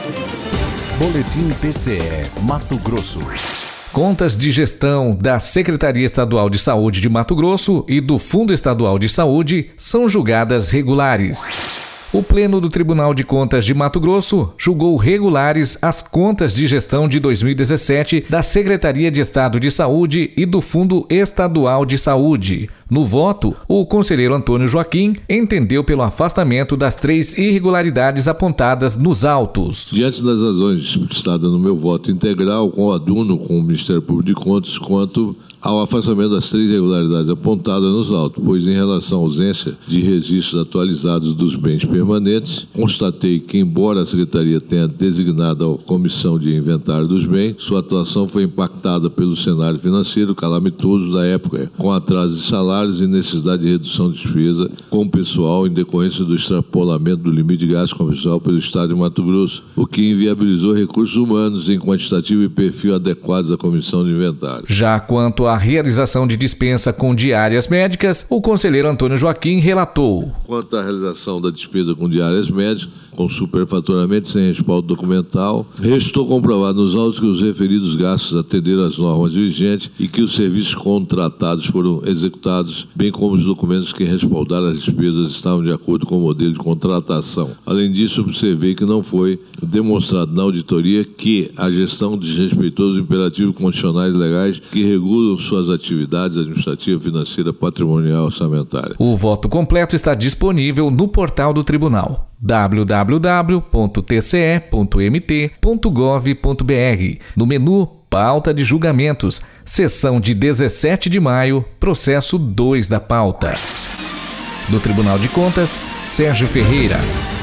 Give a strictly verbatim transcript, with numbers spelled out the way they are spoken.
Boletim T C E Mato Grosso. Contas de gestão da Secretaria Estadual de Saúde de Mato Grosso e do Fundo Estadual de Saúde são julgadas regulares. O Pleno do Tribunal de Contas de Mato Grosso julgou regulares as contas de gestão de dois mil e dezessete da Secretaria de Estado de Saúde e do Fundo Estadual de Saúde. No voto, o conselheiro Antônio Joaquim entendeu pelo afastamento das três irregularidades apontadas nos autos. Diante das razões explicitadas no meu voto integral, coaduno com o Ministério Público de Contas quanto ao afastamento das três irregularidades apontadas nos autos, pois em relação à ausência de registros atualizados dos bens permanentes, constatei que, embora a Secretaria tenha designado a Comissão de Inventário dos Bens, sua atuação foi impactada pelo cenário financeiro calamitoso da época, com atraso de salários e necessidade de redução de despesa com o pessoal em decorrência do extrapolamento do limite de gasto comercial pelo Estado de Mato Grosso, o que inviabilizou recursos humanos em quantitativo e perfil adequados à Comissão de Inventário. Já quanto à realização de dispensa com diárias médicas, o conselheiro Antônio Joaquim relatou. Quanto à realização da despesa com diárias médicas, com superfaturamento sem respaldo documental, restou comprovado nos autos que os referidos gastos atenderam às normas vigentes e que os serviços contratados foram executados, bem como os documentos que respaldaram as despesas estavam de acordo com o modelo de contratação. Além disso, observei que não foi demonstrado na auditoria que a gestão desrespeitou os imperativos constitucionais e legais que regulam suas atividades administrativa, financeira, patrimonial e orçamentária. O voto completo está disponível no portal do Tribunal w w w ponto t c e ponto m t ponto gov ponto b r. No menu Pauta de Julgamentos, sessão de dezessete de maio, processo dois da pauta. Do Tribunal de Contas, Sérgio Ferreira.